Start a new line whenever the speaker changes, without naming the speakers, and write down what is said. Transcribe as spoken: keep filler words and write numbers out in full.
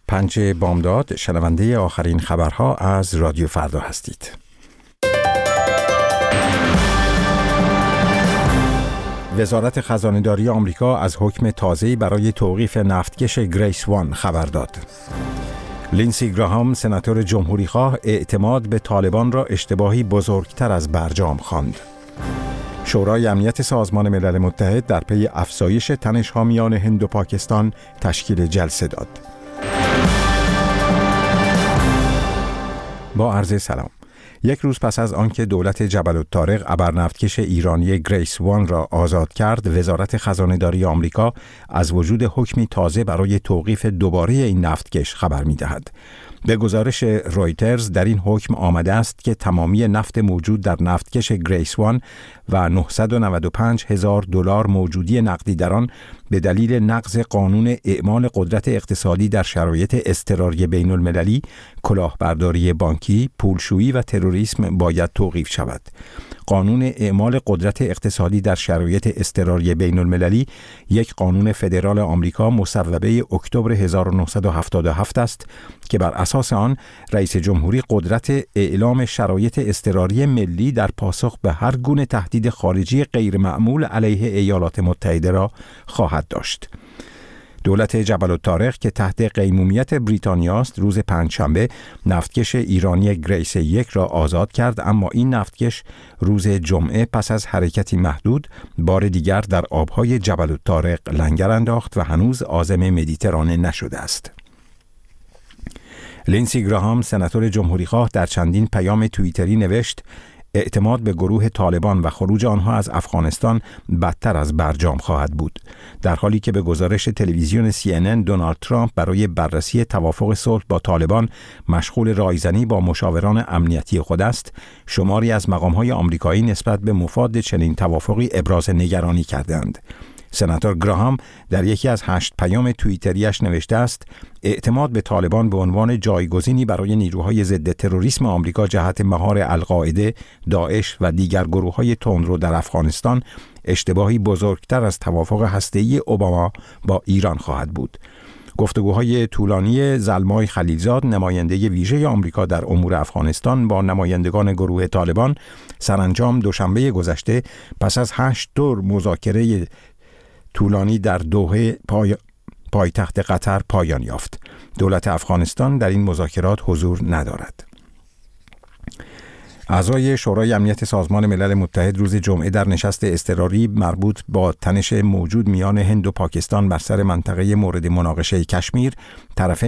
پنج بامداد، شنونده آخرین خبرها از رادیو فردا هستید. وزارت خزانه‌داری آمریکا از حکم تازه‌ای برای توقیف نفتکش گریس وان خبر داد. لینسی گراهام، سناتور جمهوریخواه، اعتماد به طالبان را اشتباهی بزرگتر از برجام خواند. شورای امنیت سازمان ملل متحد در پی افزایش تنش‌ها میان هند و پاکستان تشکیل جلسه داد. با عرض سلام. یک روز پس از آنکه دولت جبل الطارق ابرنفتکش ایرانی گریس وان را آزاد کرد، وزارت خزانه‌داری آمریکا از وجود حکمی تازه برای توقیف دوباره این نفتکش خبر می‌دهد. به گزارش رویترز در این حکم آمده است که تمامی نفت موجود در نفتکش گریس وان و نهصد و نود و پنج هزار دلار موجودی نقدی در آن به دلیل نقض قانون اعمال قدرت اقتصادی در شرایط اضطراری بین المللی، کلاهبرداری بانکی، پولشویی و تروریسم باید توقیف شود. قانون اعمال قدرت اقتصادی در شرایط اضطراری بین المللی یک قانون فدرال آمریکا مصوبه اکتبر هزار و نهصد و هفتاد و هفت است که بر اساس آن رئیس جمهوری قدرت اعلام شرایط اضطراری ملی در پاسخ به هر گونه تهدید خارجی غیرمعمول علیه ایالات متحده را خواهد داشت. دولت جبل الطارق که تحت قیمومیت بریتانیا است، روز پنجشنبه نفتکش ایرانی گریس یک را آزاد کرد، اما این نفتکش روز جمعه پس از حرکتی محدود بار دیگر در آبهای جبل الطارق لنگر انداخت و هنوز عازم مدیترانه نشده است. لینسی گراهام، سناتور جمهوریخواه، در چندین پیام توییتری نوشت: اعتماد به گروه طالبان و خروج آنها از افغانستان بدتر از برجام خواهد بود. در حالی که به گزارش تلویزیون سی ان ان، دونالد ترامپ برای بررسی توافق صلح با طالبان مشغول رایزنی با مشاوران امنیتی خود است، شماری از مقام‌های آمریکایی نسبت به مفاد چنین توافقی ابراز نگرانی کردند. سناتور گراهام در یکی از هشت پیام توییتریش نوشته است: اعتماد به طالبان به عنوان جایگزینی برای نیروهای ضد تروریسم آمریکا جهت مهار القاعده، داعش و دیگر گروه‌های تندرو در افغانستان اشتباهی بزرگتر از توافق هسته‌ای اوباما با ایران خواهد بود. گفتگوهای طولانی زلمای خلیلزاد، نماینده ویژه آمریکا در امور افغانستان، با نمایندگان گروه طالبان سرانجام دوشنبه گذشته پس از هشت دور مذاکره طولانی در دوحه پای... پایتخت قطر پایان یافت. دولت افغانستان در این مذاکرات حضور ندارد. اعضای شورای امنیت سازمان ملل متحد روز جمعه در نشست اضطراری مربوط با تنش موجود میان هند و پاکستان بر سر منطقه مورد مناقشه کشمیر، طرفین